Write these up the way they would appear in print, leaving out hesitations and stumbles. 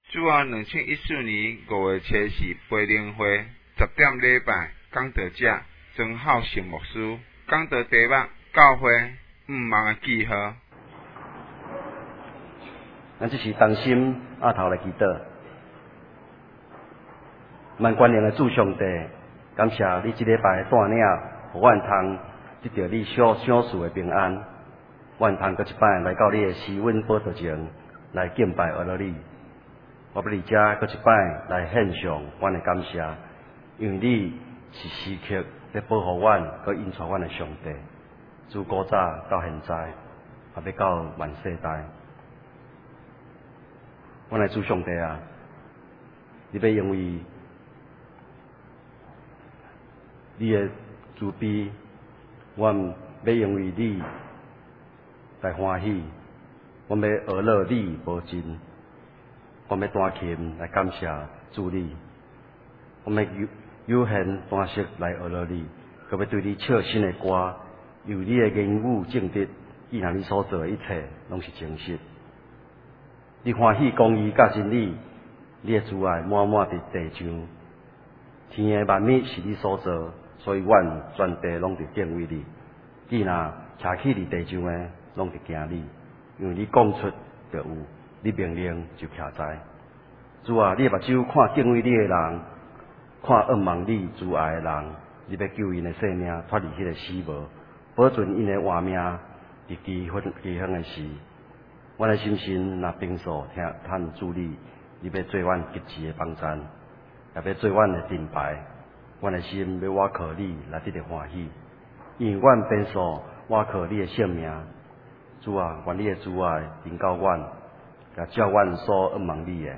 主啊，2014年5月7日培灵会10点礼拜，讲道者曾浩成牧师，讲道题目教会毋忘的记号。 咱这是同心压头来祈祷，万关联的主上帝，感谢你这礼拜带领，互阮通得到你所赏赐的平安，阮通搁一摆来到你的施恩宝座前来敬拜阿罗你。我要伫遮搁一摆来献上阮的感谢，因为你是时刻在保护阮，搁引带阮的上帝，自古早到现在，也要到万世代。阮的主上帝啊，你要因为你的慈悲，阮要因为你来欢喜，阮要学乐你无尽，阮要弹琴来感谢主你，阮要有限弹舌来学乐你，搁要对你唱新的歌，由你的言语正直，既然你所做的一切拢是真实。你欢喜公义甲真理，你的慈爱满满伫地上，天的万物是你所造，所以阮全地拢伫敬畏你。既然徛起伫地上的，拢伫惊你，因为你讲出就有，你命令就徛在。主啊，你的目睭看敬畏你的人，看仰望你慈爱的人，你要救因的性命脱离迄个死亡，保存因的活命伫饥荒的时。阮的心神若平素听叹主你，你要做阮极致的帮衬，也要做阮的盾牌。阮的心要倚靠你来得到欢喜，因为阮平素倚靠你的性命。主啊，愿你的慈爱临到阮，也照阮所仰望你的。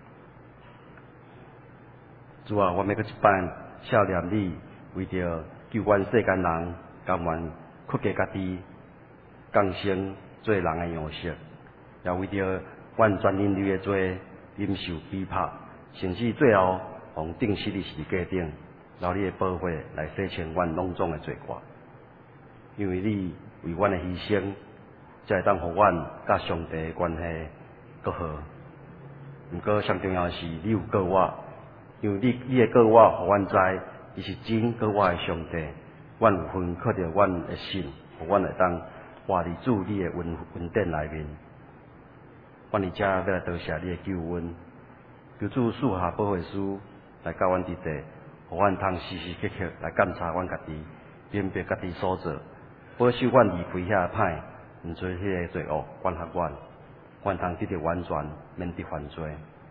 主啊，我要搁一摆孝念你，为着救阮世间人，甘愿屈家家己，降生做人的样式。也为着阮全人类的罪，忍受逼迫，甚至最后互钉死伫十字架顶，留你的保护来洗清阮拢总的罪过。因为你为阮的牺牲，才会当互阮甲上帝的关系搁好。毋过上重要的是，你有告我，因为你的告我，互阮知，伊是真告我的上帝。阮有份靠着阮的信，互阮会当活伫主你的恩典内面。阮伫遮要来多谢你的救恩，求主赐下保惠师来教阮伫地，互阮通时时刻刻来检查阮家己，辨别家己所做，保守阮离开遐歹，毋做迄个罪恶管辖阮，阮通得到完全，免得犯罪。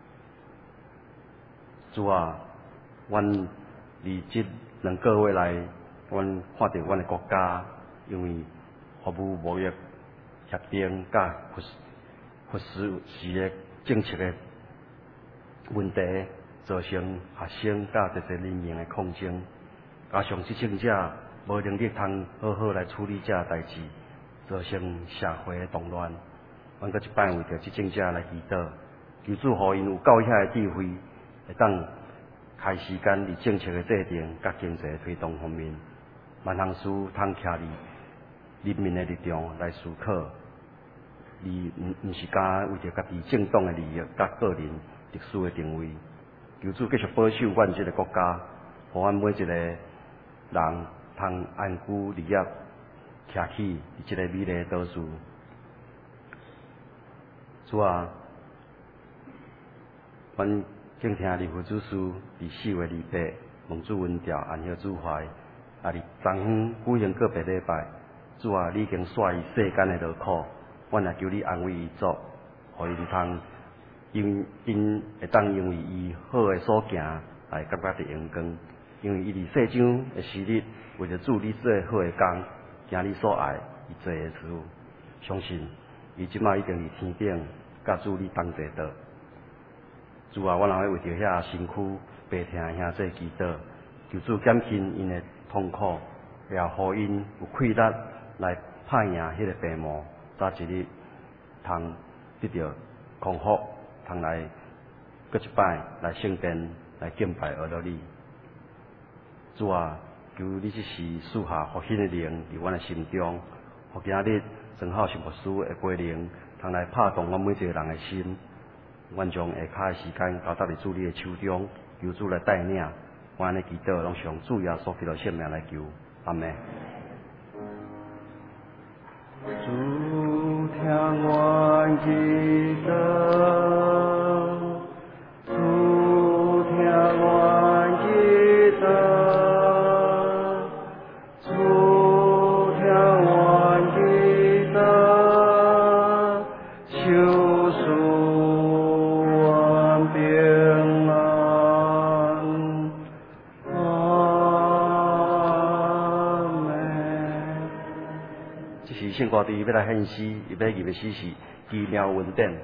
主啊，阮伫即2个月来，阮看到阮的国家因为服务贸易协定甲核实的政策的问题，造成学生甲一人民的抗争，加上执政者无能力通好好来处理这代志，造成社会的动乱。阮搁一摆为着执政者来祈祷，求主互因有教遐的智慧，会当开时间伫政策的制定甲经济的推动方面，万项事通徛伫人民的立场来思考。毋是干为着家己正当的利益甲个人特殊的定位，求主继续保守阮这个国家，互阮每一个人通安居立业，徛起伫这个美丽的岛屿。主啊，阮敬听立法主事伫4月28，蒙主恩召，安歇主怀，也伫昨昏举行个别礼拜。主啊，你已经煞伊世间的劳苦。阮也求你安慰伊族，互因通因会当因为伊好的所行来感觉得荣光，因为伊伫世上的时日，为着主你做好的工，行你所爱伊做的事，相信伊即摆一定伫天顶，甲主你同齐倒。主啊，我若要为着遐身躯病痛的兄弟祈祷，求主减轻因的痛苦，也互因有气力来拍赢迄个病魔。早一日通得到康复，通来搁一摆来圣殿来敬拜阿罗你。主啊，求你即时赐下复兴的灵伫阮的心中，互今日正好是牧师的归灵，通来拍动我每一个人的心， 愿将下骹的时间交搭伫主你的手中，求主来带领。我安尼祈祷，拢上主耶稣基督圣名来求，阿门。主听阮祈祷，主听阮祈祷，主听阮祈祷，求赐阮平安。阿门。这是圣歌弟要来献诗，伊要入的诗是奇妙恩典。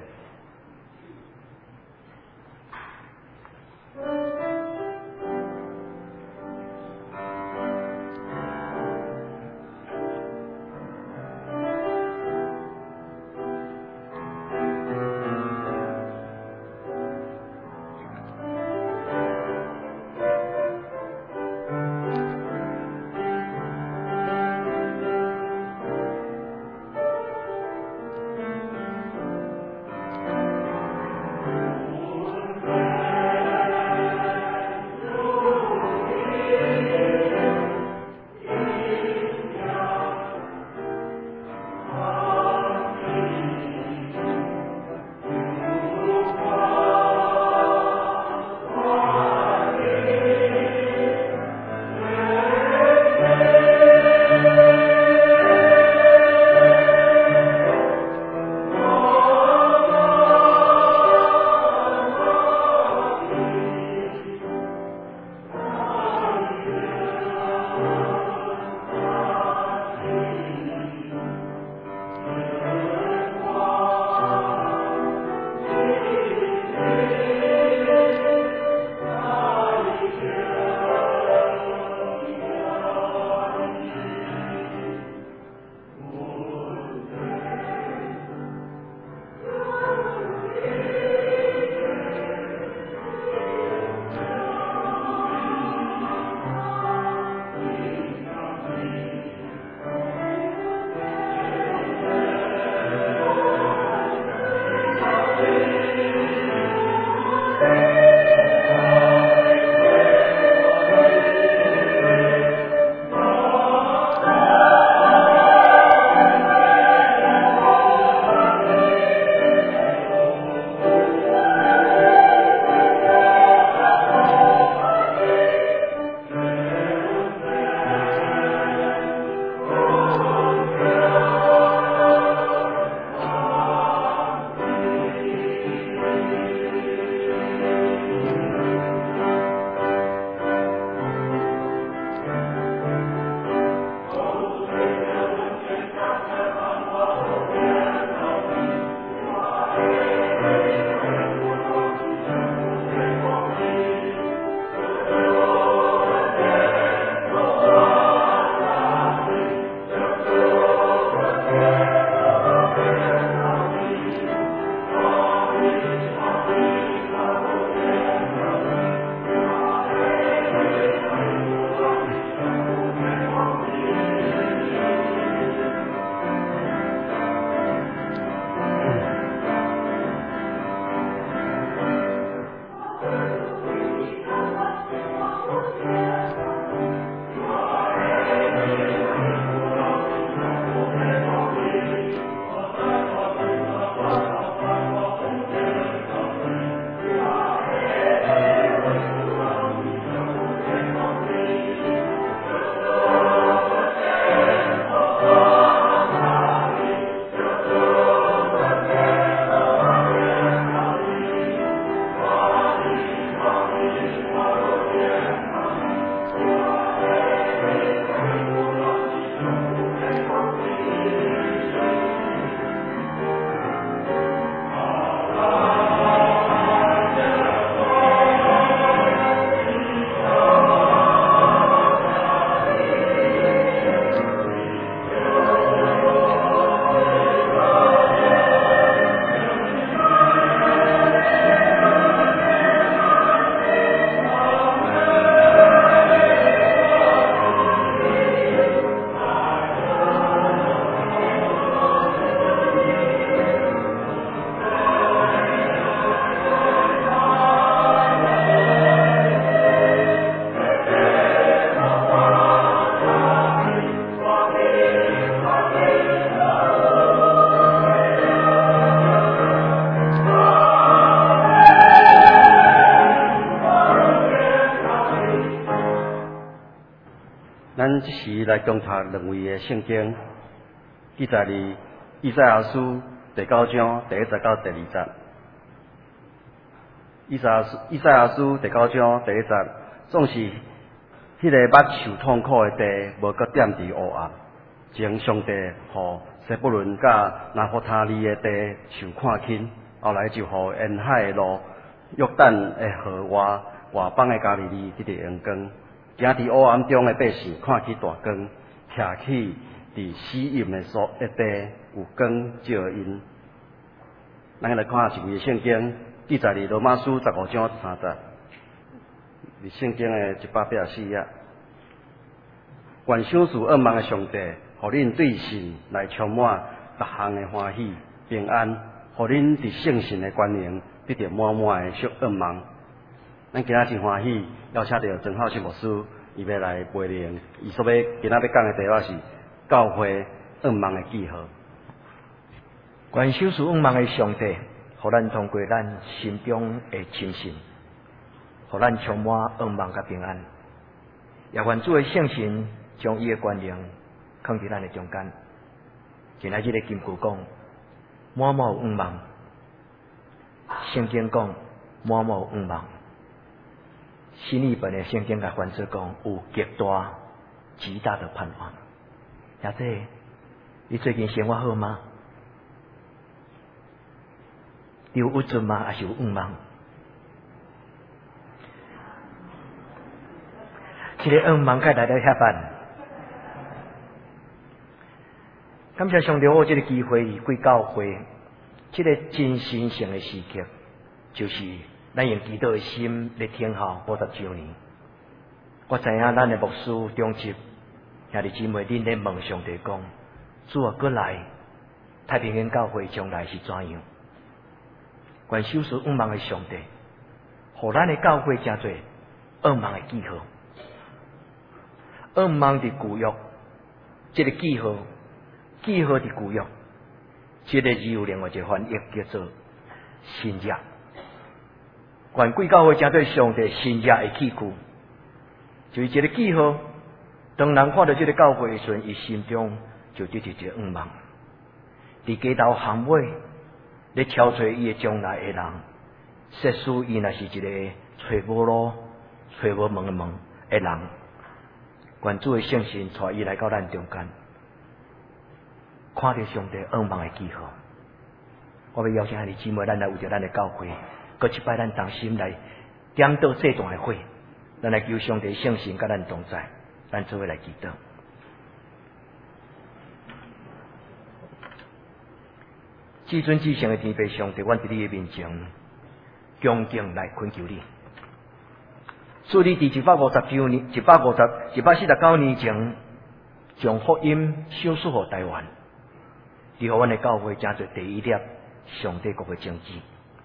咱即时来共读两位的圣经，记载伫以赛亚书第9章第1节到第2节。以赛亚书第9章第1节，总是迄个捌受痛苦的地，无搁踮伫黑暗，前上帝互西布伦甲拿弗他利的地受看轻，后来就互沿海的路、约旦的河外邦的加利利得到阳光。行伫黑暗中的百姓看起大光，徛起伫死荫的地有光照因。咱来看一位圣经，记载伫罗马书15章3节，伫圣经的184页。愿赏赐恶梦的上帝，互恁对神来充满各项的欢喜平安，互恁伫圣神的关联得到满满的恶梦。咱今仔真欢喜，邀请到曾浩信牧师，伊要来陪练。伊所要今仔要讲的题目是教会恶梦的记号。 愿赏赐恶梦的上帝，互咱通过咱心中的深信，互咱充满恶梦甲平安。也愿主的圣神将伊的权能放伫咱的中间。今仔日的金句讲，满满有恶梦。圣经讲，满满有恶梦。新译本的圣经甲翻做讲，有极大、极大的盼望。也即，你最近生活好吗？你有郁准吗？还是有恶梦？这个恶梦该来到遐办。感谢上帝，我这个机会归教会，这个真神圣的时刻，就是咱用基督的心来听候50周年。我知影咱的牧师中级兄弟姊妹，恁咧问上帝讲：主啊，过来，太平间教会将来是怎样？愿赏赐恶梦的上帝，互咱的教会真侪恶梦的记号。恶梦的旧约，这个记号的旧约，这个字有另外一个翻译叫做新约。愿贵教会真对上帝新约的器具，就是这个记号。当人看到这个教会的时阵，伊心中就得到一个恶梦。伫街头巷尾，咧挑找伊的将来的人，设使伊若是一个找无路、找无门的人，愿主的圣神带伊来到咱中间，看到上帝恶梦的记号。我要邀请兄弟姊妹，咱来为着咱的教会，搁一摆咱同心来点倒这段的火，咱来求上帝圣神甲咱同在，咱做伙来祈祷。至尊至圣的天父上帝，阮伫你的面前恭敬来恳求你，主你伫150周年、149年前，将福音赏赐予台湾，你互阮的教会真做第一粒上帝国的种子。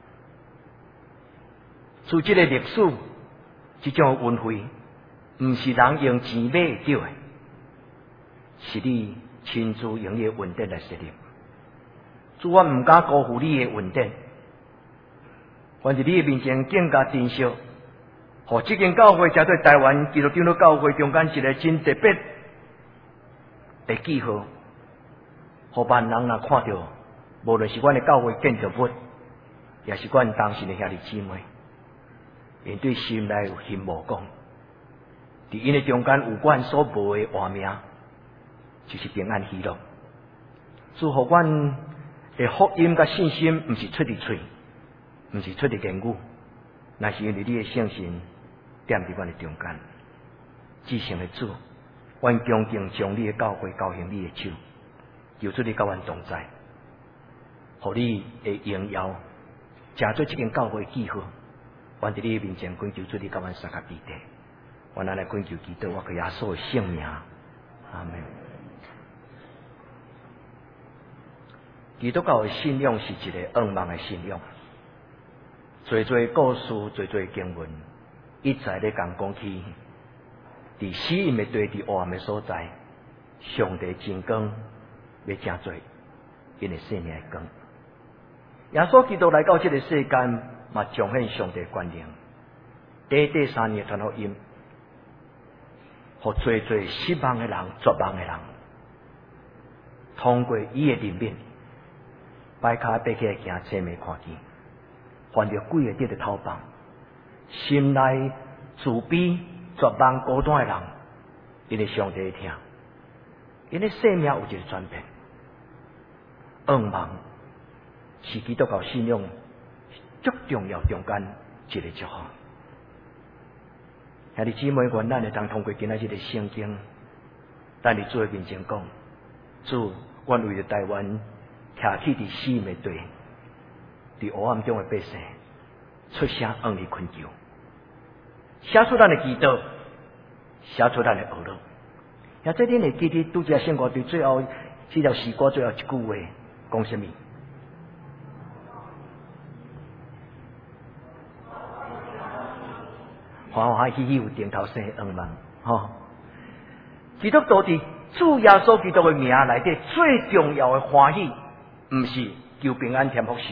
主这个历史，这种运费，毋是人用钱买到的，是你亲自用你的恩典来设立。主，我毋敢辜负你的恩典，愿伫你的面前更加珍惜，互这间教会才对台湾基督长老教会中间一个真特别的记号，互万人若看到，无论是阮的教会建筑物，也是阮当时的兄弟姊妹，因对心内有信无讲，伫因的中间有阮所无的画名，就是平安喜乐。主，互阮的福音甲信心，毋是出伫嘴，毋是出伫言语，那是因为你的圣神踮伫阮的中间。至圣的主，阮恭敬将你的教会交行你的手，求主你甲阮同在，互你的荣耀，成做这间教会的记号。阮伫你的面前恳求主你甲阮三甲比地，阮来恳求祈祷，我靠耶稣的圣名，阿门。基督教的信仰是一个恶梦的信仰，最故事，最经文，一再咧讲起，伫死荫的地，伫黑暗的所在，上帝真光要真做，因为生命的光。耶稣基督来到这个世间，嘛彰显上帝的权能。短3年传福音， 互最最失望的人、绝望的人，通过伊的人面，摆骹爬起来行，侧面看见，犯着鬼会得着头棒，心内自卑、绝望、孤单的人，因为上帝会听，因为生命有一个转变。噩梦是基督教信仰最重要中间一个祝福。兄弟姊妹，愿咱会当通过今仔日的圣经，咱伫主的面前讲，主，阮为着台湾徛起伫死的地，伫黑暗中的百姓，出声向你恳求，写出咱的祈祷，写出咱的恶乐。也这恁会记得拄则圣歌对最后这条诗歌最后一句话讲什么？欢欢喜喜有顶头生的恩梦，吼！基督徒伫主耶稣基督的名内底最重要的欢喜，毋是求平安添福寿，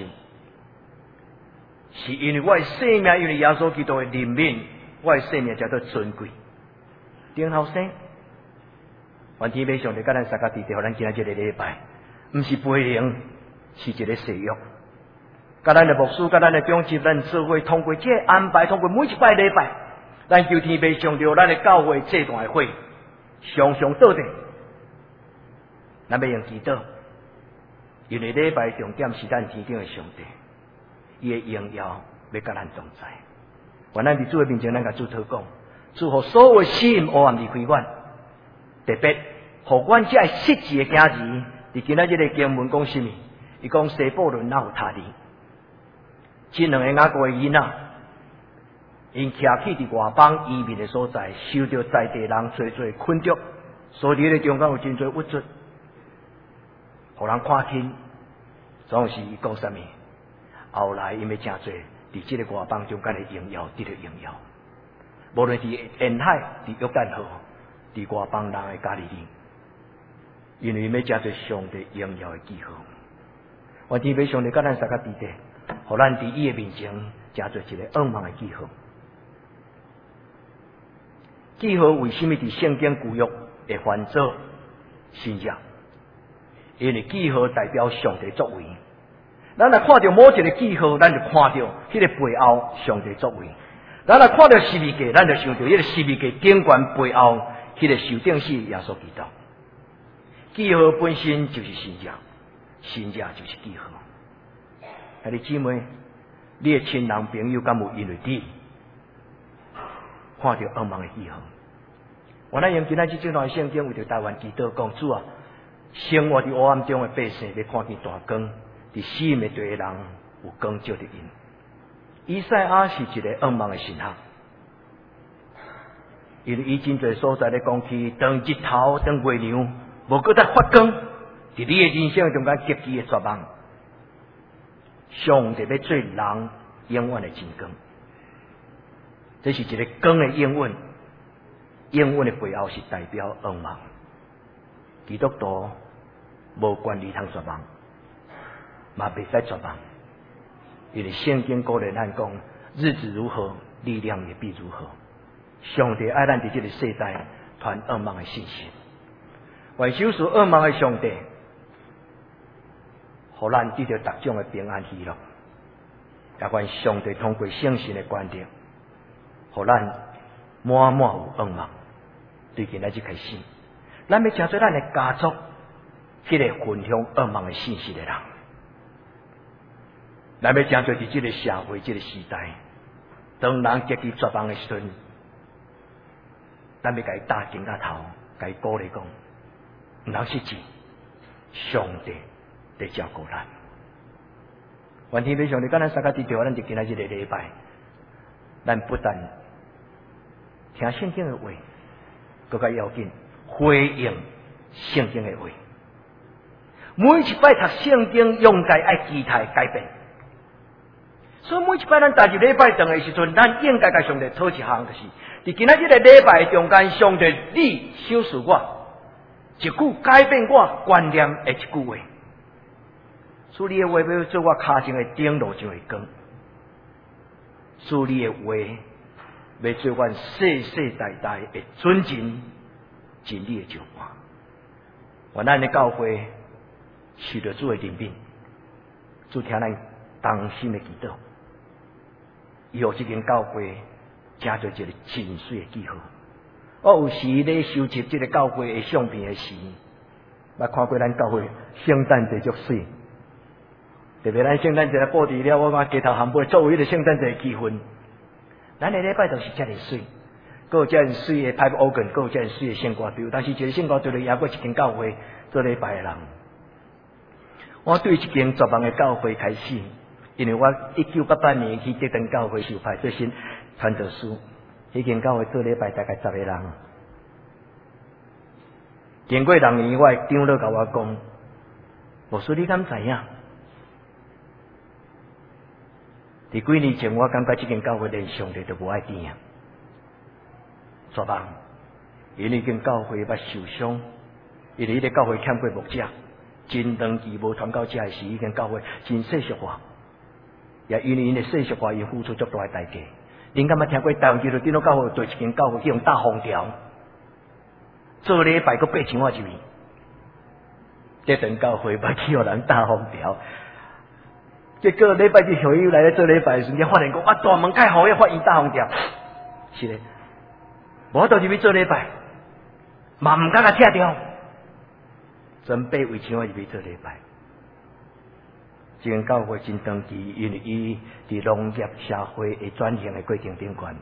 是因为我的生命因为耶稣基督的怜悯，我的生命才做尊贵。顶头生，愿天父上帝甲咱三个弟弟，互咱今仔日个礼拜，毋是培灵，是一个誓约。甲咱的牧师，甲咱的长执，咱做伙通过这个安排，通过每一摆礼拜，咱求天父上帝咱的教会这段的会，常常倒底，咱要用祈祷，因为礼拜重点是咱天顶的上帝，伊的荣耀要甲咱同在。愿咱伫主的面前，咱甲主祷讲，主互所有的心黑暗离开阮，特别互阮这失志的囝儿，伫今仔日的经文讲什么？伊讲西布伦哪有他哩？这两个雅各的囡仔，因徛起伫外邦移民的所在，受到在地人最最困着，所以咧中间有真多屈辱，互人看轻。总是伊讲什么？后来因为真多伫这个外邦中间的荣耀得到荣耀，无论伫沿海、伫约旦河、伫外邦人的加利利，因为要真多上帝荣耀的记号。愿天父上帝甲咱三个弟弟，互咱伫伊的面前真做一个噩梦的记号。记号为什么伫圣经旧约会翻做新约？因为记号代表上帝作为。咱若看到某一个记号，咱就看到迄个背后上帝作为。咱若看到十字架，咱就想到迄个十字架顶端背后迄个受定死耶稣基督。记号本身就是新约，新约就是记号。兄弟姊妹，你的亲人朋友敢有因为你看到噩梦的记号？我咱用今仔日这段圣经为着台湾祈祷讲，主啊，生活伫黑暗中的百姓要看见大光，伫死的地的人有光照着因。以赛亚是一个噩梦的神学，因为伊真侪所在咧讲起，当日头、当月亮无搁再发光，伫你的人生中间极其的绝望。上帝要做人永远的真光，这是一个光的应允。应允的背后是代表噩梦。基督徒无权利通绝望，嘛袂使绝望，因为圣经鼓励咱讲，日子如何，力量也必如何。上帝爱咱伫这个世代传噩梦的信息，为救赎噩梦的上帝，互咱得到各种的平安喜乐。也愿上帝通过圣神的观点，互咱满满有噩梦。对今仔日开始，咱要成做咱的家族，迄个分享噩梦的信息的人。咱要成做伫这个社会、这个时代，当人极其绝望的时阵，咱要甲伊搭肩胛头，甲伊鼓励讲，毋通失志，上帝在照顾咱。愿天父上帝甲咱三个弟弟，咱就今仔日的礼拜，咱不但听圣经的话，更加要紧回应圣经的话。每一摆读圣经，用该爱期待改变。所以每一摆咱踏入礼拜堂的时阵，咱应该甲上帝讨一项，就是伫今仔日的礼拜中间，上帝你小事我，一句改变我观念的一句话。主你的话要做我脚前的灯，路上的光。主你的话要做我世世代代的准绳， 真理的石盘。愿咱的教会受到主的怜悯，主听咱当心的祈祷，以后这间教会加做一个真水的记号。我有时咧收集这个教会的相片的时，捌看过咱教会圣诞节足水，特别咱圣诞节布置了，我看街头巷尾作为迄个圣诞节的气氛。咱的礼拜就是遮尔水，还有遮尔水的 pipe organ， 还有遮尔水的圣歌队。但是一个圣歌队里也过一间教会做礼拜的人。我对这间绝望的教会开始，因为我1988年去这间教会受派做新传道书，迄间教会做礼拜大概10个人。经过6年，我的长老甲我讲，牧师你敢知影？伫几年前，我感觉这间教会连上帝都无爱听啊，绝望，因为间教会捌受伤，因为迄个教会欠过牧者。真长期无传到遮的时，迄间教会真世俗化，也因为因的世俗化，因付出足大的代价。恁敢捌听过台湾基督教教会对一间教会去用大封条，做礼拜阁8千块入去？这间教会捌去互人大封条，结果礼拜日会友来咧做礼拜的时阵，发现讲大门开好，要发现大封条，是咧，无倒入去做礼拜，嘛毋敢甲拆掉。准备为千块入去做礼拜，这间教会真长期，因为伊伫农业社会的转型的过程顶悬，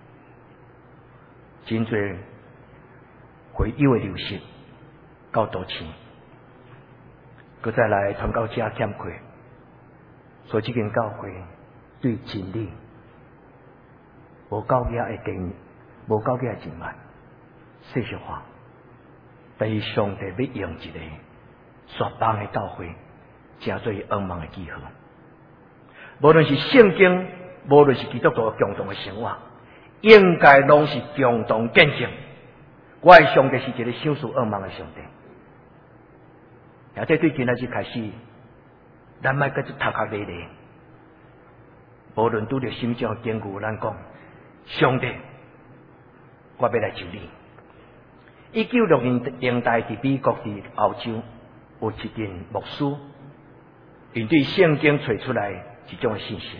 真侪会友的流失，到多钱，佮再来传到遮欠缺，所以这间教会对真理无够格的经，无够格的情爱，世俗化。但是上帝要用一个绝望的教会，成做伊恩望的记号。无论是圣经，无论是基督徒共同的生活，应该拢是共同见证。我的上帝是一个享受恩望的上帝。而且对今仔日开始，咱莫搁去头壳咧咧。无论拄着什么种经句，咱讲上帝，我要来救你。1960年代伫美国伫澳洲有一群牧师，因对圣经找出来一种信息，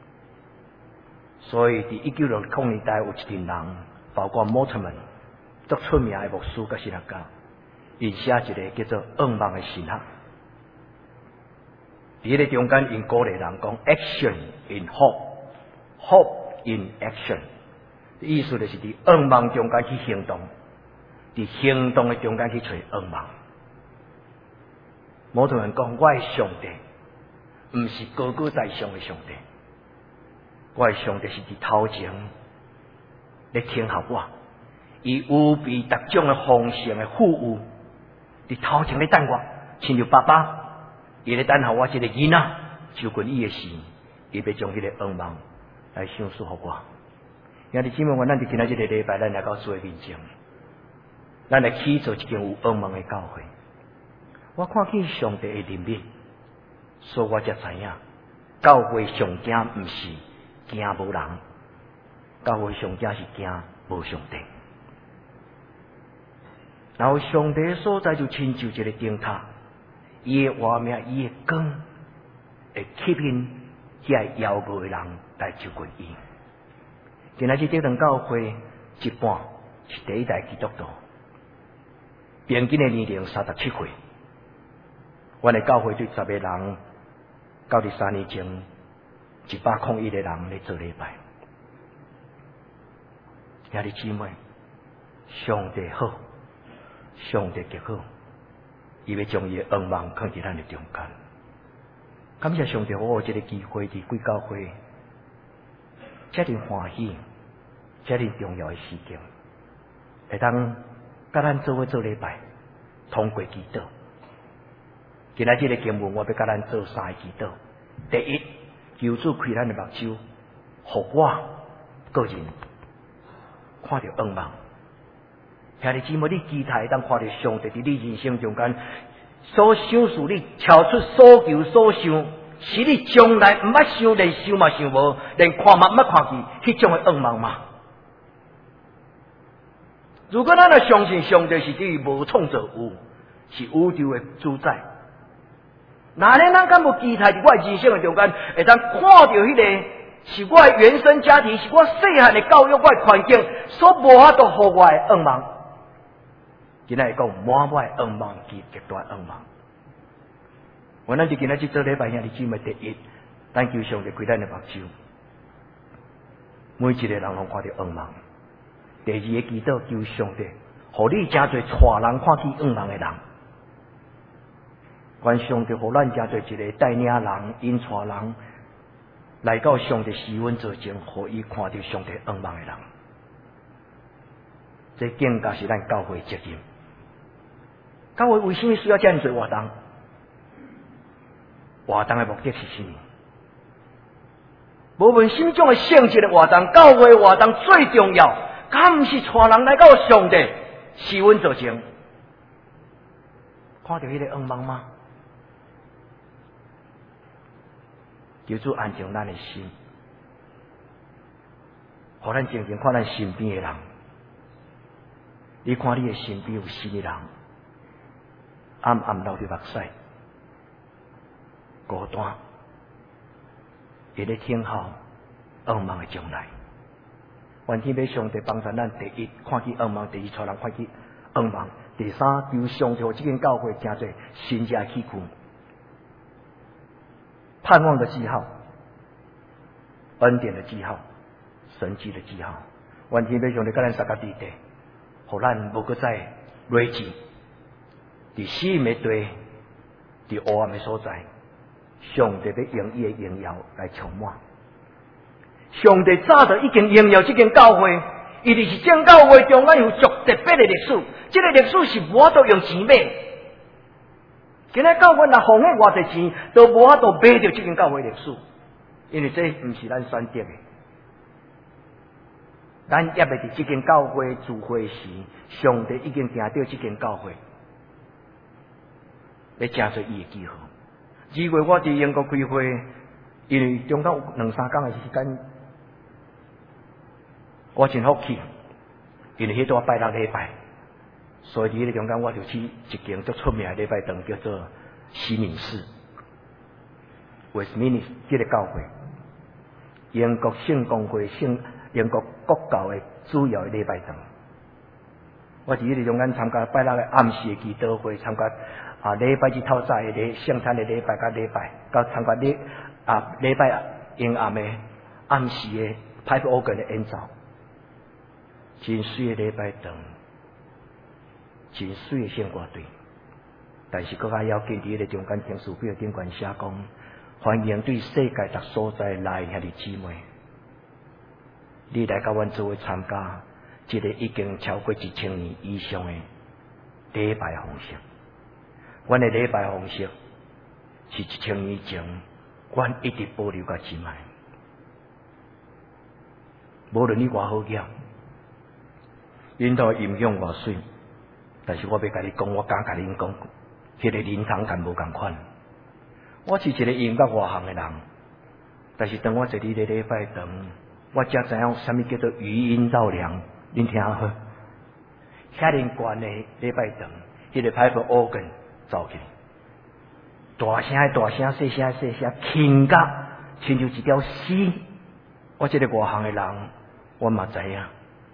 所以伫1960年代有一群人，包括摩特们，足出名的牧师甲神学家，因写一个叫做《恩望的神学》。伫迄个中间，因鼓励人讲 ：“Action in hope, hope in action。”意思就是伫恩望中间去行动。伫行动的中间去找恩望。摩托人讲，我的上帝，毋是高高在上的上帝，我的上帝是伫头前咧听候我，伊有备各种的丰盛的富裕，伫头前咧等我，亲像爸爸，伊咧等候我一个囡仔，就近伊的时，伊要将迄个恩望来享受互我。兄弟姊妹，咱伫今仔日个礼拜，咱来到主的面前。咱来起做一间有恩望的教会。我看见上帝的怜悯，所以我才知影，教会上惊毋是惊无人，教会上惊是惊无上帝。然后上帝的所在就亲像一个灯塔，伊的画面，伊的光会吸引遐妖魔的人来就近伊。今仔日这堂教会一半是第一代基督徒。平均的年龄37岁，阮的教会对10个人，到伫3年前101个人咧做礼拜。兄弟姊妹，上帝好，上帝极好，伊要将伊的恩望放伫咱的中间。感谢上帝，我有这个机会伫贵教会，遮尔欢喜，遮尔重要的事情，会当。甲咱做伙做礼拜，通过祈祷。今仔日个经文，我要甲咱做3个祈祷。第一，求主开咱的目睭，互我个人看到恩望。兄弟姊妹，你期待当看到上帝伫你人生中间所想事，你超出所求所想，是你将来毋捌想，连想嘛想无，连看嘛毋捌看见，迄种的恩望嘛。 如果咱若相信上帝是对无创造有，是宇宙的主宰，那呢咱敢无期待伫我的人生的中间，会当看到迄个是我的原生家庭，是我细汉的教育，我的环境所无法度互我的愿望。今仔会讲满满的愿望，极大愿望。我咱伫今仔日做礼拜，兄弟姊妹，第一，咱求上帝开咱的目睭，每一个人拢看到愿望。第二个祈祷，求上帝，互你真侪带人看见愿望的人。愿上帝互咱真侪一个带领人、引带人来到上帝施恩座前，互伊看到上帝愿望的人。这更加是咱教会责任。教会为什么需要这样做活动？活动的目的是什么？无论什么种的性质的活动，教会活动最重要，敢毋是带人来到上帝施恩座前，看到迄个愿望吗？求主安静咱的心，互咱静静看咱身边的人。你看你的身边有什么人？暗暗流着目屎，孤单，会咧听候愿望的将来。愿天要上帝帮助咱，第一看见愿望，第二带人看见愿望，第三求上帝这间教会真侪新家起群，盼望的记号，恩典的记号，神迹的记号。愿天要上帝甲咱三个地地，互咱无搁再累积。伫死人的地，伫黑暗的所在，上帝要用伊的荣耀来充满。上帝早就已经荣耀这间教会，伊就是这教会中间有足特别的历史，这个历史是无法度用钱买。今仔教会若奉献偌济钱，都无法度买到这间教会历史，因为这毋是咱选择的。咱也未伫这间教会聚会时，上帝已经定到这间教会。要真做伊的记号。2月我伫英国开会，因为中间有2-3天的时间，我真福气，因为迄段拜六礼拜，所以伫迄个中间我就去一间足出名的礼拜堂，叫做西敏寺 （Westminster） 这个教会，英国圣公会、英国国教的主要的礼拜堂。我伫迄个中间参加拜六的暗时的祈祷会，参加礼拜日透早的圣餐的礼拜甲礼拜，到参加礼拜阴暗的暗时的pipe organ的演奏，真水的礼拜堂，真水的圣歌队。但是搁较要紧伫迄个中间听书表顶悬写讲，欢迎对世界各所在来兄弟姊妹，你来甲阮做伙参加一个已经超过1000年以上的礼拜方式。阮的礼拜方式是1000年前，阮一直保留到今卖。无论你偌好业，因头音响偌水，但是我要甲你讲，我敢甲恁讲，迄个灵堂敢无共款。我是一个音乐外行的人，但是当我坐伫咧礼拜堂，我才知影什么叫做余音绕梁。恁听好，遐尼悬的礼拜堂，迄个pipe organ走起，大声的大声，细声的细声，轻甲亲像一条丝。我这个外行的人，我嘛知影，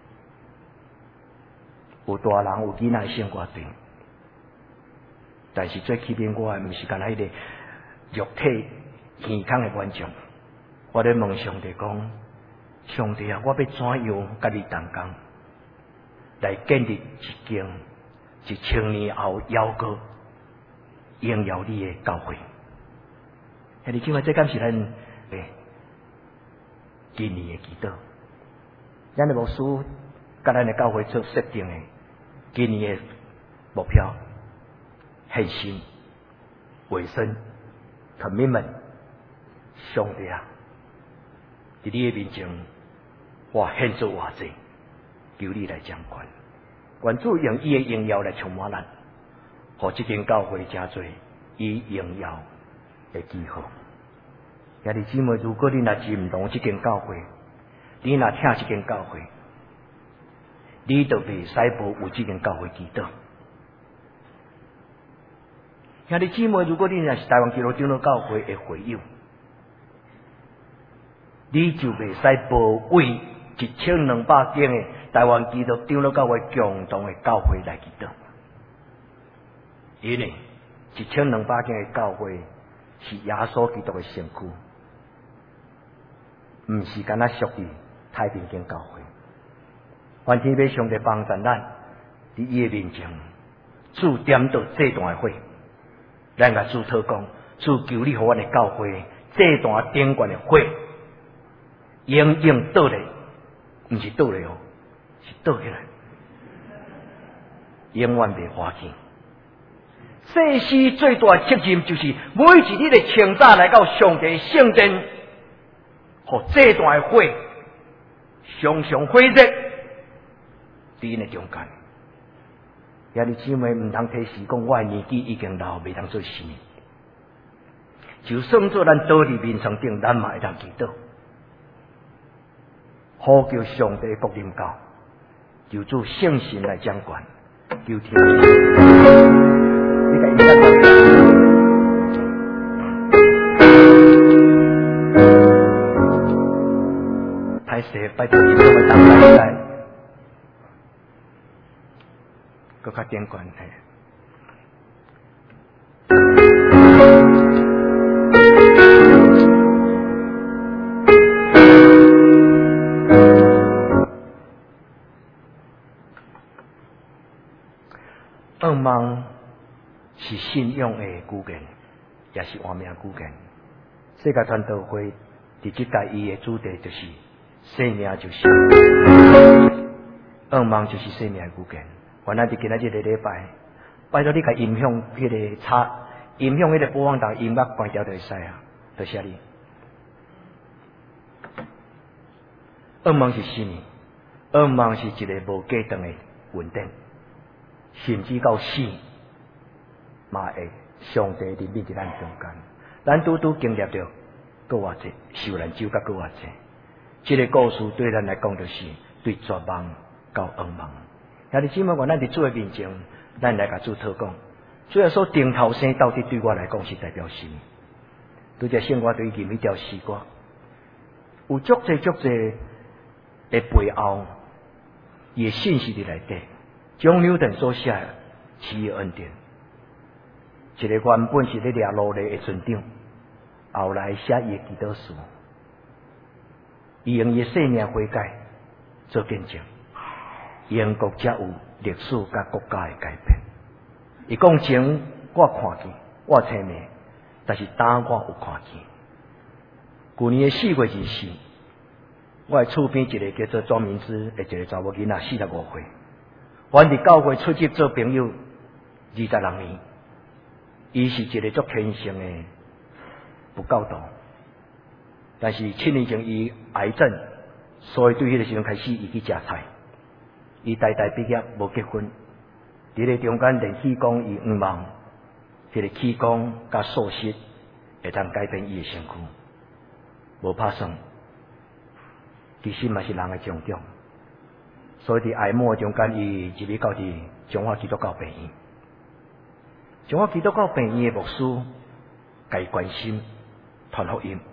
有大人有囡仔圣歌队，但是最起面我的毋是干那迄个肉体健康的观众。我咧问上帝讲，上帝啊，我要怎样甲你同工，来建立一间1000年后犹过荣耀你的教会？兄弟姊妹，这敢是咱今年的祈祷。咱的牧师甲咱的教会做设定的今年的目标：献心、委身、commitment。上帝啊，伫你的面前，我献做偌济，求你来掌管。愿主用伊的荣耀来充满咱，互这间教会真侪伊荣耀的记号。兄弟姊妹，如果你若认同这间教会，你若听这间教会， 你就袂使无有这间教会祈祷。兄弟姊妹，如果你若是台湾基督长老教会的会友，你就袂使无为1200间的台湾基督长老教会共同的教会来祈祷，因为1200间的教会是耶稣基督的身躯，毋是干那属于太平间教会。愿天父上帝帮助咱，伫伊的面前，主点到这段的火，咱甲主祷讲，主求你予阮的教会这段顶悬的火，永远倒来，毋是倒来哦，是倒起来，永远袂花见。祭司最大的责任就是每一日的清早来到上帝圣殿，互这段的火常常火热。伫因的中间，兄弟姊妹毋通提示讲，我的年纪已经老，袂当做事。就算做咱倒伫面床顶，咱嘛会当祈祷，呼叫上帝国临到，求主圣神来掌管，求天父。你甲伊讲歹势，拜托伊做个当来。搁较点关系。噩梦是信仰的骨干，也是活命骨干。世界传道会伫即届伊的主题就是生命就是噩梦就是生命的骨干。原来伫今仔日个礼拜，拜托你甲音响迄个音响迄个播放台音乐关掉就会使啊，多谢你。噩梦是什么？噩梦是一个无过长的稳定，甚至到死嘛会上帝临面伫咱中间。咱拄拄经历着够偌济受难酒甲够偌济，这个故事对咱来讲就是对绝望到噩梦。兄弟姊妹，我咱伫主的面前，咱来甲主祷讲，主要说顶头生到底对我来讲是代表什么？拄则圣歌对吟迄条诗歌，有足济的背后，伊的信息伫内底，将牛顿所写的奇异恩典，一个原本是咧掠奴隶的船长，后来写伊的祈祷书，伊用伊的生命悔改做见证。英国才有历史甲国家的改变。伊讲前我看见，我听命，但是当我有看见。去年的4月24，我的厝边一个叫做庄明之的一个查某囡仔，45岁，阮伫教会出席做朋友26年。伊是一个足虔诚的不教徒，但是7年前伊癌症，所以对迄个时阵开始伊去食菜。伊大毕业无结婚，伫咧中间连气功伊毋忘，迄个气功甲素食会当改变伊的身躯，无拍算，其实嘛是人的种种。所以伫癌末中间，伊入去到伫中华基督教病院，中华基督教病院的牧师甲伊关心传福音，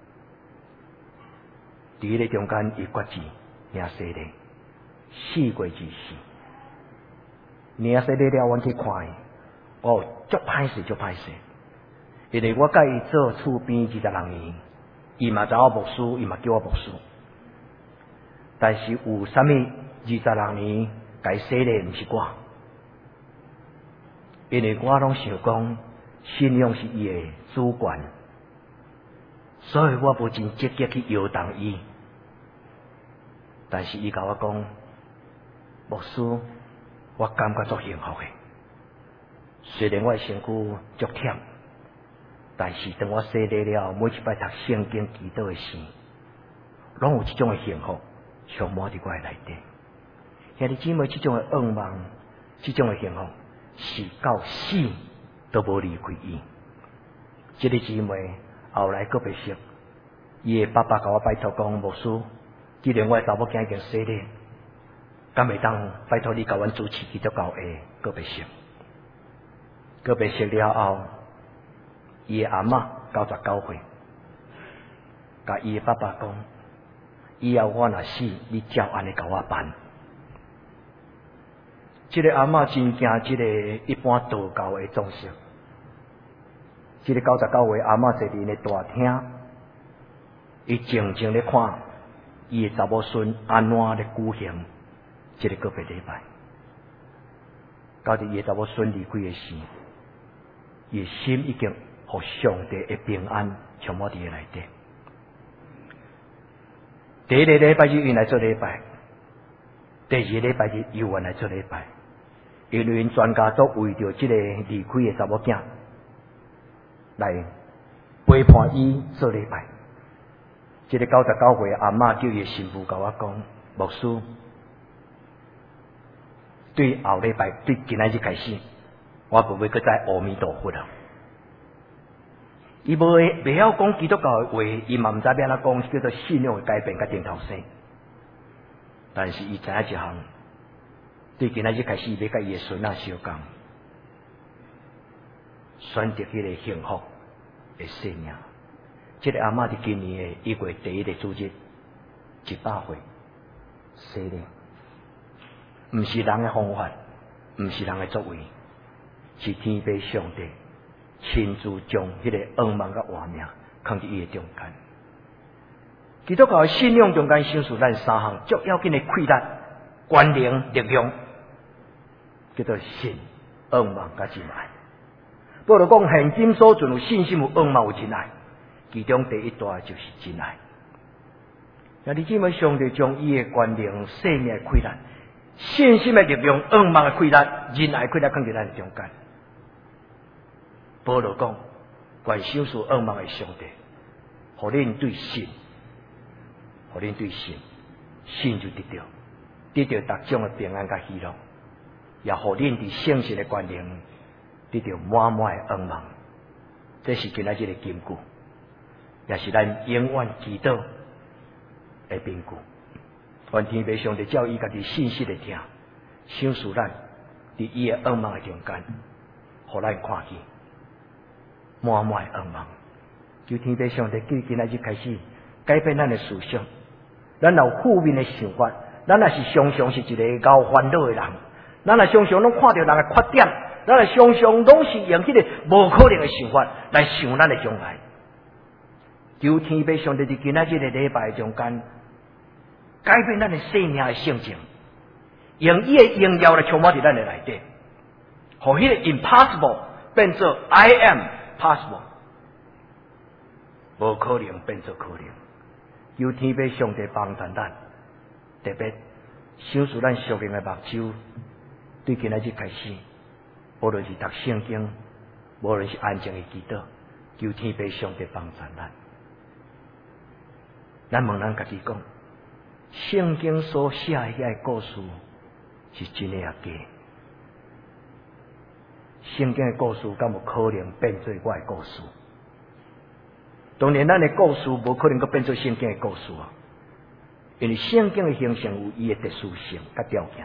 伫迄个中间伊决志领洗礼。4月24，领洗礼了，阮去看伊，哦，足歹势，因为我甲伊做厝边26年，伊嘛找我牧师，伊嘛叫我牧师，但是有啥物26年甲伊洗礼毋是我，因为我拢想讲信仰是伊的主权，所以我无真积极去摇动伊，但是伊甲我讲。牧师，我感觉足幸福的。虽然我的身躯足忝，但是当我洗礼了，每一摆读圣经祈祷的时，拢有这种的幸福充满伫我的内底。兄弟姊妹，这种的噩梦，这种的幸福，是到死都无离开伊。这个姊妹后来搁别识，伊的爸爸甲我拜托讲，牧师，既然我的查某囝已经洗礼。 敢会当拜托你甲阮主持基督教的告别式？告别式了后，伊的阿嬷99岁，甲伊的爸爸讲：以后我若死，你照安尼甲我办。这个阿嬷真惊这个一般道教的装饰。这个99岁阿嬷坐伫咧大厅，伊静静咧看伊的查某孙安怎咧举行这个告别礼拜。到伫伊的查某孙离开的时，伊的心已经互上帝的平安充满伫个内底。第一个礼拜日因来做礼拜，第二个礼拜日又来做礼拜，因为因全家都为着这个离开的查某囝来陪伴伊做礼拜。这个99岁阿嬷叫伊的媳妇甲我讲：牧师，对后礼拜对今仔日开始，我不会搁再阿弥陀佛了。伊袂晓讲基督教的话，伊嘛毋知要安怎讲，叫做信仰的改变甲顶头生。但是伊知影一项，对今仔日开始，伊要甲伊的孙仔相共，选择迄个幸福的生命。这个阿嬷伫今年的1月1日主日，100岁生日，毋是人的方法，毋是人的作为，是天父上帝亲自将迄个噩梦甲画面放伫伊的中间。基督教的信仰中间显示咱3项足要紧的气力、关联、力量，叫做信、噩梦甲真爱。保罗讲，现今所存有信心、有噩梦、有真爱，其中第一大就是真爱。那你姊妹，上帝将伊的关联、生命的气力、信心的力量、噩梦的气力、仁爱的气力放伫咱的中间。保罗讲，关心属噩梦的上帝，互恁对信，互恁对信，信就得到各种的平安甲喜乐，也互恁伫圣神的关联，得到满满的噩梦。这是今仔日的金句，也是咱永远祈祷的凭据。愿天父上帝照伊家己信息的听，赏赐咱伫伊的噩梦的中间，互咱看见满满的噩梦。求天父上帝记今仔日开始改变咱的思想，咱有负面的想法，咱也是常常是一个熬烦恼的人，咱也常常拢看到人的缺点，咱也常常拢是用迄个无可能的想法来想咱的将来。求天父上帝伫今仔日的礼拜中间，改变咱的生命的性情，用伊的荣耀来充满伫咱的内底，互迄个 impossible 变做 I am possible， 无可能变做可能。求天父上帝帮助咱，特别赏赐咱属灵的目睭，对今仔日开始，无论是读圣经，无论是安静的祈祷，求天父上帝帮助咱。咱问咱家己讲，圣经所写的遐故事是真的也假？圣经的故事敢有可能变做我的故事？当然，咱的故事无可能够变做圣经的故事啊，因为圣经的形成有伊的特殊性甲条件。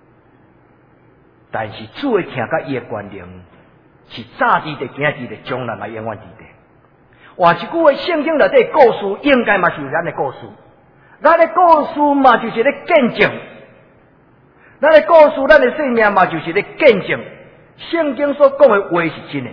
但是主的听甲伊的关联，是早伫的、今日的、将来嘛永远伫的。换一句话，圣经内底故事应该嘛是咱的故事，咱的故事嘛就是咧见证，咱的故事、咱的生命嘛就是咧见证，圣经所讲的话是真的。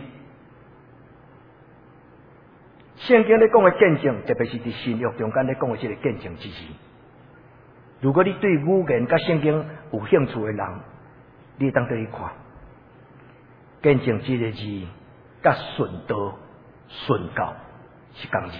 圣经咧讲的见证，特别是伫新约中间咧讲的这个见证之事。如果你对语言甲圣经有兴趣的人，你当对去看，见证这个字甲顺道、顺教是同字。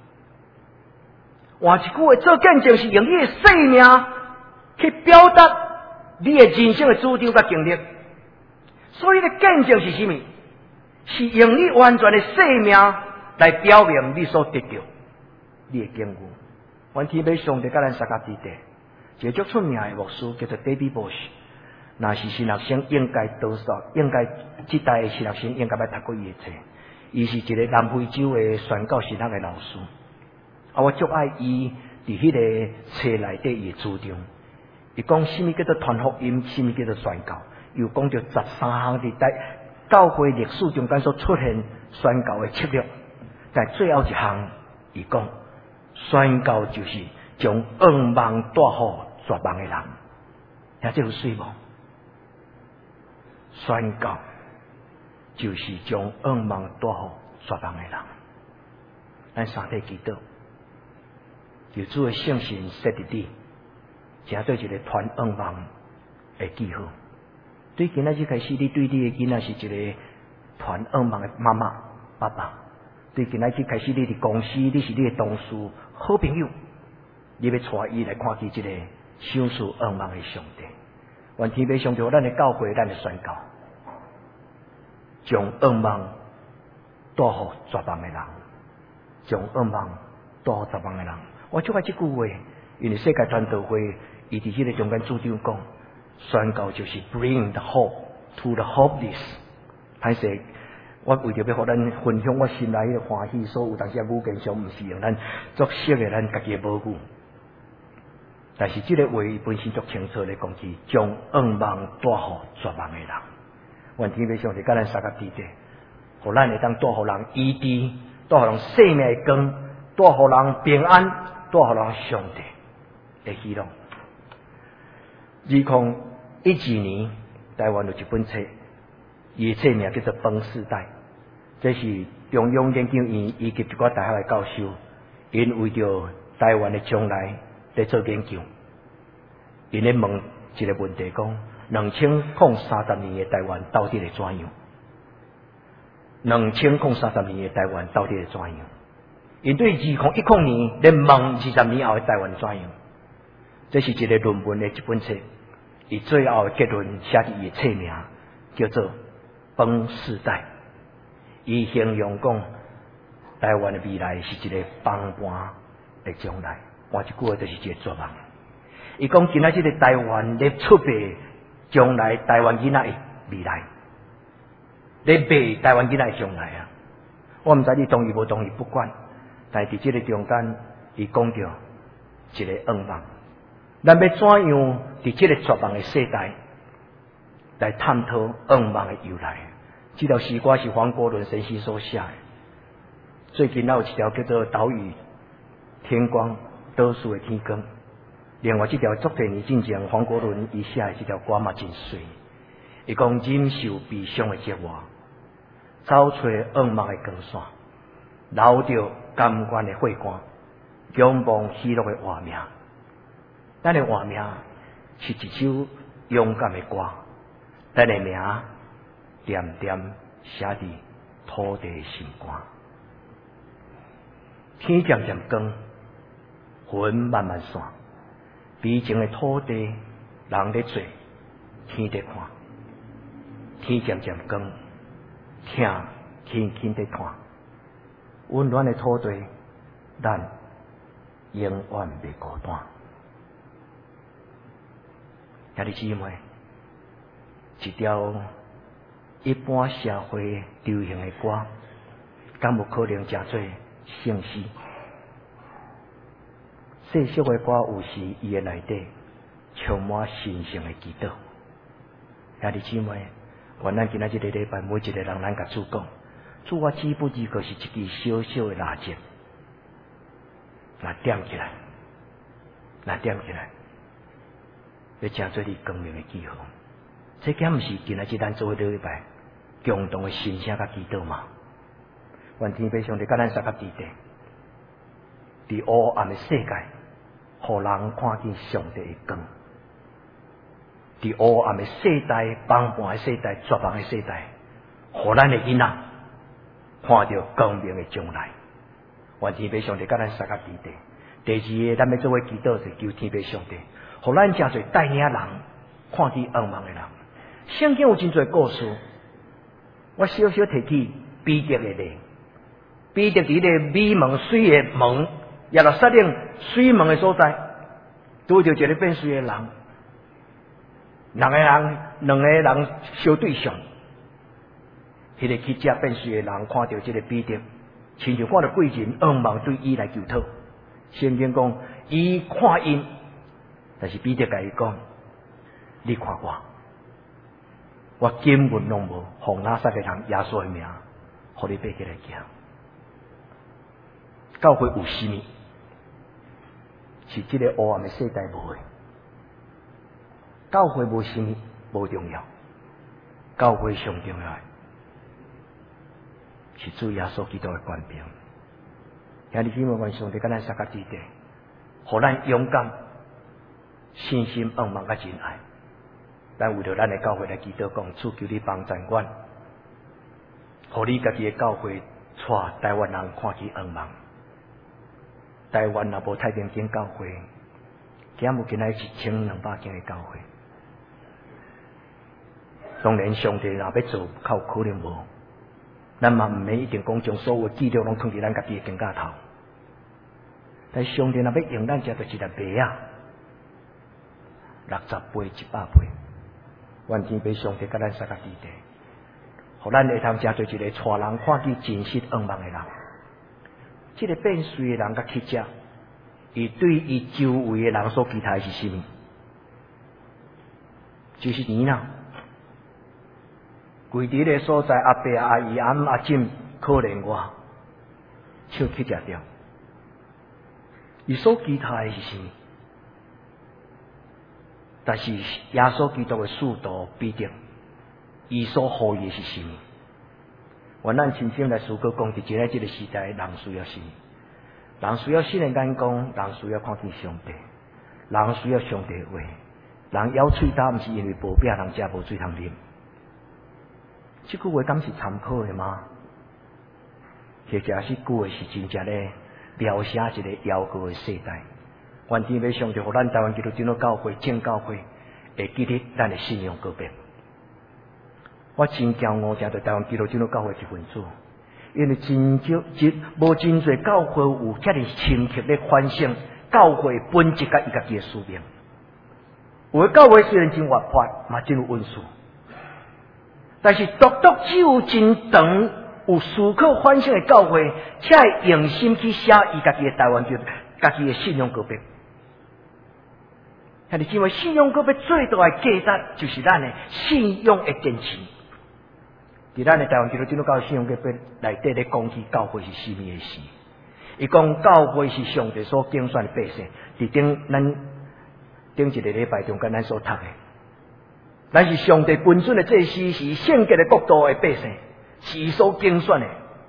换一句话，做见证是用你的生命去表达你的人生的主张甲经历。所以咧，见证是什么？是用你完全的生命来表明你所得到你的经验。阮天父上帝甲咱三甲地地，一个足出名的牧师叫做 David Bush。若是新学生，应该多少？应该这代的新学生应该要读过伊的册。伊是一个南非洲的宣教神学的老师。我足爱伊伫迄个册内底伊的主张。 伊讲什么叫做传福音，什么叫做宣教，又讲着13项伫教会历史中间所出现宣教的策略，但最后一项，伊讲宣教就是将恶梦带予绝望的人，听这有水无？宣教就是将恶梦带予绝望的人。咱三体祈祷，求主的圣神设伫你，正对一个传恶梦的记号。对今仔日开始，你对你的囡仔是一个传恶梦的妈妈、爸爸。对今仔日开始，你伫公司，你是你的同事、好朋友，你要带伊来看见这个享受恶梦的上帝。愿天父上帝，咱的教会，咱的宣教，将恶梦带予绝望的人，将恶梦带予绝望的人。我就爱这句话，因为世界传道会，伊伫迄个中间主张讲。宣教就是 bring the hope to the hopeless。歹势，我为着要互咱分享我心内迄个欢喜，所以有当时语言上毋是用咱作写的咱家己的母语，但是这个话本身足清楚的讲起，将恶梦带予绝望的人。愿天父上帝甲咱三个地地，互咱会当带予人医治，带予人生命的光，带予人平安，带予人上帝的喜乐。2012年，台湾有一本册，伊的册名叫做《饭世代》，这是中央研究院以及一个大学的教授，因为着台湾的将来在做研究，因咧问一个问题，讲2030年的台湾到底会怎样？2030年的台湾到底会怎样？因对2010年咧问20年后的台湾怎样？这是一个论文的一本册。伊最后的结论写伫伊的册名，叫做《饭世代》。伊形容讲，台湾的未来是一个崩盘的将来。换一句话，就是一个绝望。伊讲，今仔日个台湾咧储备将来台湾囡仔的未来，咧卖台湾囡仔的将来啊！我毋知你同意无同意，不管。但是伫这个中间，伊讲着一个噩梦。咱要怎样伫这个绝望的世代来探讨噩梦的由来？这条诗歌是黄国伦先生所写的。最近有一条叫做《岛屿天光倒数的天光》，另外这条昨天年之前黄国伦伊写的这条歌嘛真水。伊讲忍受悲伤的折磨，走出噩梦的光线，留着甘愿的血汗，仰望喜乐的画面。咱的画面是一首勇敢的歌，咱的名点点写伫土地的心肝。天渐渐光，云慢慢散，悲情的土地，人咧做，天在看。天渐渐光，听轻轻在看，温暖的土地，咱永远袂孤单。兄弟姊妹，一条一般社会流行的歌，敢有可能真做圣诗？世俗的歌有时伊的内底充满神圣的祈祷。兄弟姊妹，愿咱今仔日个礼拜，每一个人咱甲主讲，主我只不过是一支小小的蜡烛，那点起来，那点起来。要正做你光明的记号，这敢毋是今仔日咱做伙礼拜共同的心声甲祈祷嘛？愿天父上帝甲咱三个地地，伫黑暗的世界，互人看见上帝的光；伫黑暗的世代、崩盘的世代、绝望的世代，互咱的囡仔看到光明的将来。愿天父上帝甲咱三个地地。第二个，咱要做伙祈祷是求天父上帝。互咱真侪带领人看见噩梦的人，圣经有真侪故事。我小小提起彼得的例，彼得伫个美门水的门，耶路撒冷水门的所在，拄着一个变水的人，两个人相对上，迄个去接变水的人看到这个彼得，亲像看到贵人噩梦对伊来求讨。圣经讲，伊看因。 但是彼得甲伊讲：你看我根本拢无奉拿撒勒人耶稣的名，互你爬起来行。教会有甚物？是这个黑暗的世代无的。教会无甚物无重要，教会上重要的是主耶稣基督的权柄。兄弟姊妹，愿上帝甲咱撒个地地，互咱勇敢、信心、仰望甲真爱。咱为着咱的教会来祈祷，讲主求你帮助阮，互你家己的教会带台湾人看起仰望。台湾若无太平间教会，今有今仔1200间的教会。当然，上帝若要做，较可能无。咱嘛毋免一定讲将所有纪录拢放伫咱家己的肩胛头。但上帝若要用咱遮着一粒麦啊，60倍、100倍，愿天父上帝甲咱撒个地地，互咱会通成做一个带人看见真实仰望的人。这个变碎的人甲乞食，伊对伊周围的人所期待的是甚么？就是钱啦。规伫个所在，阿伯、阿姨、阿姆、阿婶可怜我，笑去食掉。伊所期待的是甚么？但是耶稣基督的使徒彼得，伊所呼吁的是甚么？愿咱亲身来思考，讲伫即个时代，人需要什么？人需要新的眼光，人需要看见上帝，人需要上帝的话。人咬喙焦，毋是因为无饼人食无水通啉。这句话敢是参考的吗？或者是句话是真正咧描写一个妖过的世代？愿天父上帝，互咱台湾基督教教会、正教会会记得咱的信仰告别。我真骄傲，成对台湾基督教教会一份子，因为无真侪教会有遮尔深刻咧反省教会本质甲伊家己的使命。有的教会虽然真活泼，嘛真有温素。但是独只有真长有思考反省的教会，才会用心去写伊家己的台湾教，家己的信仰告别。兄弟姊妹，信仰告别最大的价值就是咱的信仰的坚持。伫咱的台湾基督教信仰告别内底咧讲起教会是甚么的事？伊讲教会是上帝所拣选的百姓，伫顶一个礼拜中间咱所读的。咱是上帝本尊的祭司，是圣洁的国度的百姓，是伊所拣选的。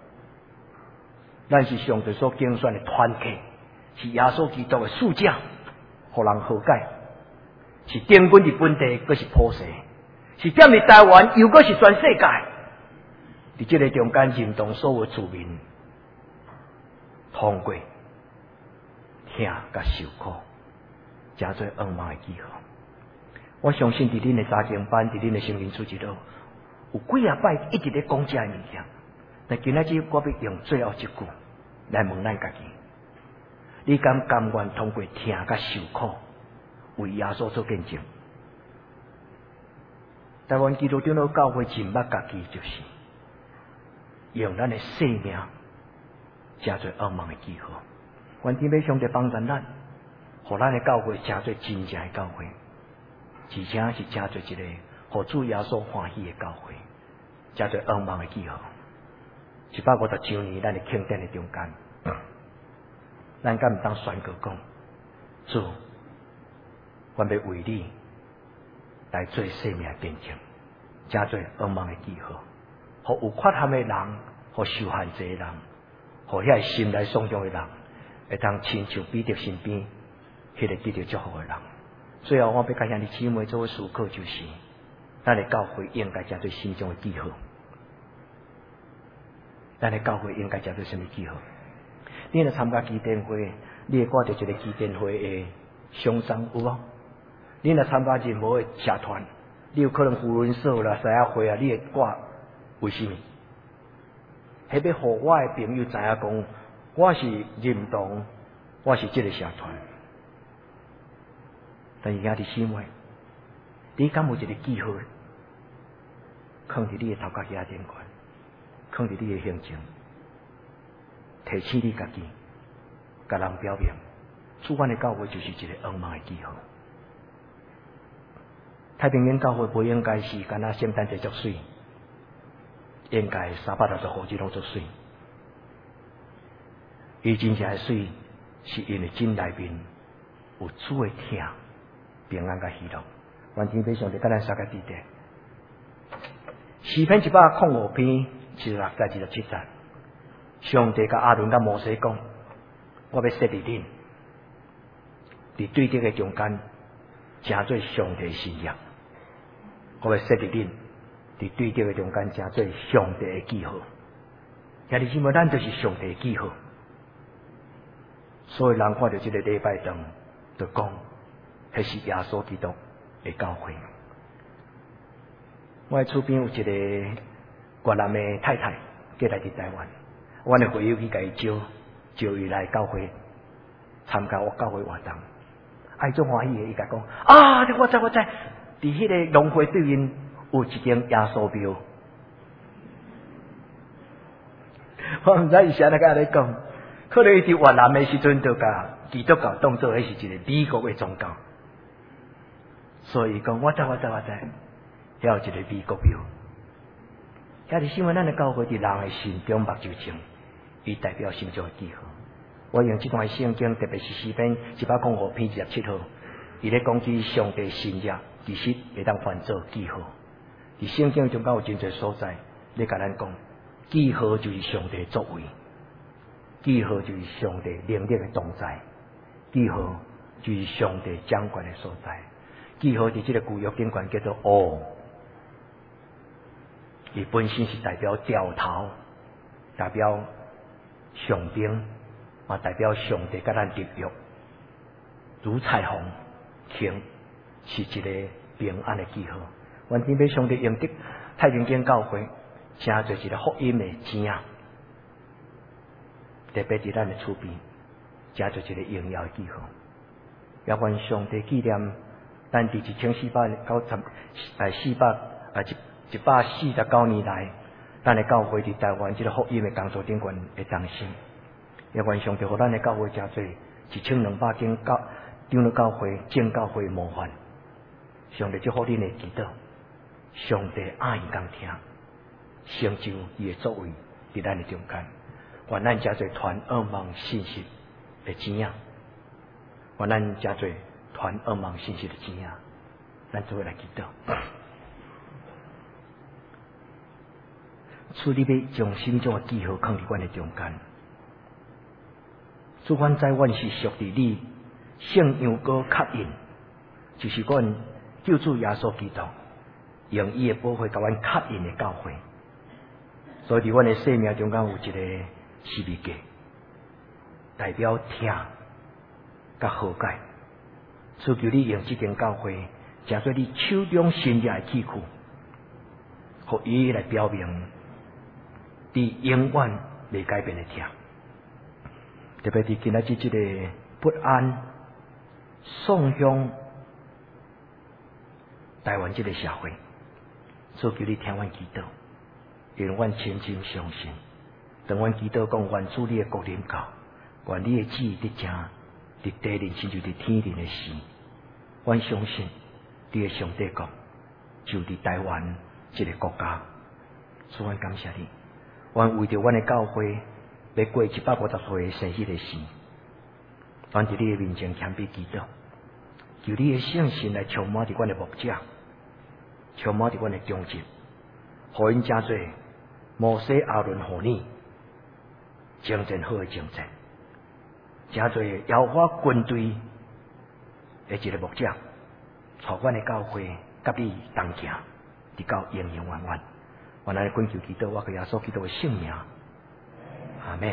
咱是上帝所拣选的团契，是耶稣基督的使者，互人和解，是定军的本地，佫是普世，是踮伫台湾，又佫是全世界。伫这个中间，认同所有子民通过听甲受苦，诚做仰望的记号。我相信伫恁的查经班，伫恁的圣灵书记录，有几啊摆一直咧讲这物件。但今仔日我要用最后一句来问咱家己：你甘愿通过听甲受苦，为耶稣做见证？台湾基督教会真捌家己，就是用咱的性命，诚做仰望的记号。愿天父上帝帮助咱，互咱的教会诚做真正的教会。而且是诚做一个互主耶稣欢喜的教会，诚做仰望的记号。150周年，咱的庆典的中间，咱敢毋当宣告讲，主，我要为你来做生命的见证，诚做仰望的记号，互有缺陷的人，互受限制的人，互遐心内爽中的人，会当亲像彼得身边迄个得到祝福的人。最后，我要甲兄弟姊妹做思考，就是咱的教会应该诚做心中的记号。咱的教会应该诚做什么记号？你若参加基甸会，你会挂着一个基甸会的胸章有无？你若参加任何的社团，你有可能福伦社啦、西亚会啊，你会挂为什么？迄要互我的朋友知影讲，我是认同，我是这个社团。但是兄弟姊妹，你敢有一个记号，放伫你的头壳遐顶悬，放伫你的行程，提醒你家己，甲人表明，主管的教会就是一个仰望的记号。 太平间教会不应该是干那圣诞节作水，应该360号日拢作水。伊真正的水，是因为真内面有主的疼、平安甲喜乐。愿天父上帝甲咱三个弟弟。诗篇105篇16节27节，上帝甲亚伦甲摩西讲：我要设立恁，伫对敌的中间，成做上帝新约。我要设立恁，伫对敌的中间，成做上帝的记号。兄弟姊妹，咱就是上帝的记号。所以人看到这个礼拜堂，就讲，迄是耶稣基督的教会。我厝边有一个越南的太太，嫁来伫台湾，阮的会友去甲伊招伊来教会参加我教会活动，伊足欢喜的，伊甲讲啊，我知，伫迄个农会对面有一间耶稣庙，我毋知伊是安怎甲你讲。可能伊伫越南的时阵，就甲基督教当作迄是一个美国的宗教，所以讲我知，遐有一个美国庙。遐是因为咱的教会伫人的心中目睭前，伊代表心中的记号。我用这段圣经，特别是诗篇105篇27号，伊咧讲起上帝新约，其实会当翻做记号。伫圣经中间有真侪所在，咧甲咱讲，记号就是上帝作为。记号就是上帝能力的同在，记号就是上帝掌管的所在。记号伫这个旧约经卷叫做哦，伊本身是代表掉头，代表上兵，也代表上帝甲咱立约，如彩虹轻，是一个平安的记号。愿天父上帝用得太平间教会，成做一个福音的证。特别伫咱的厝边，加做一个荣耀的记号。也愿上帝纪念咱伫149年来，咱的教会伫台湾这个福音的工作顶悬的掌声。也愿上帝互咱的教会加做1200间长老教会、正教会的模范。上帝祝福恁的祈祷，上帝爱伊共听，成就伊的作为伫咱的中间。愿咱加做传恶梦信息的钱啊！愿咱加做传恶梦信息的钱啊！咱做伙来祈祷。主，你要将心中的记号放伫阮的中间。主，阮知阮是属于你圣羊羔刻印，就是阮救主耶稣基督用伊的宝血甲阮刻印的教会。所以伫阮的生命中间有一个十字架，代表听甲和解。主，求你用这间教会，成做你手中新约的器具，互伊来表明你永远未改变的听。特别伫今仔日这个不安、丧向台湾这个社会，主，求你听阮祈祷，愿阮深深相信。当阮祈祷讲，愿主你的国临到，愿你的旨意伫正，伫地人亲像伫天人的事。阮相信你的上帝国就伫台湾这个国家。主，阮感谢你，阮为着阮的教会要过150岁的生日的事，阮伫你的面前谦卑祈祷，求你的圣神来充满伫阮的牧者，充满伫阮的中间，互因真做摩西亚伦互你。征战好的征战，真侪摇花军队的一个牧者，带阮的教会甲你同行，直到永永远远。我来恳求祈祷，我给耶稣基督的圣名，阿门。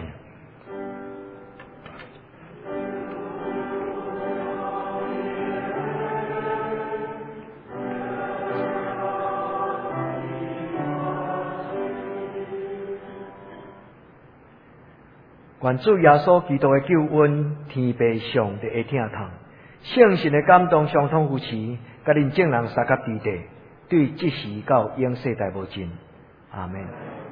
愿主耶稣基督的救恩，天父上帝的疼痛，圣神的感动，相通扶持，甲恁众人三甲弟弟，对即时到永世代无尽。阿门。